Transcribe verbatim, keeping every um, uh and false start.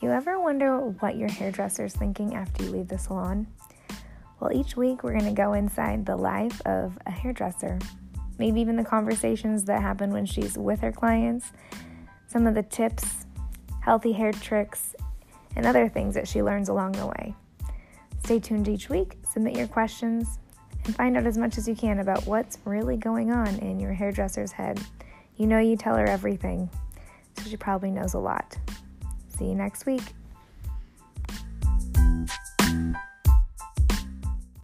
You ever wonder what your hairdresser's thinking after you leave the salon? Well, each week we're going to go inside the life of a hairdresser. Maybe even the conversations that happen when she's with her clients, some of the tips, healthy hair tricks, and other things that she learns along the way. Stay tuned each week, submit your questions, and find out as much as you can about what's really going on in your hairdresser's head. You know you tell her everything, so she probably knows a lot. See you next week.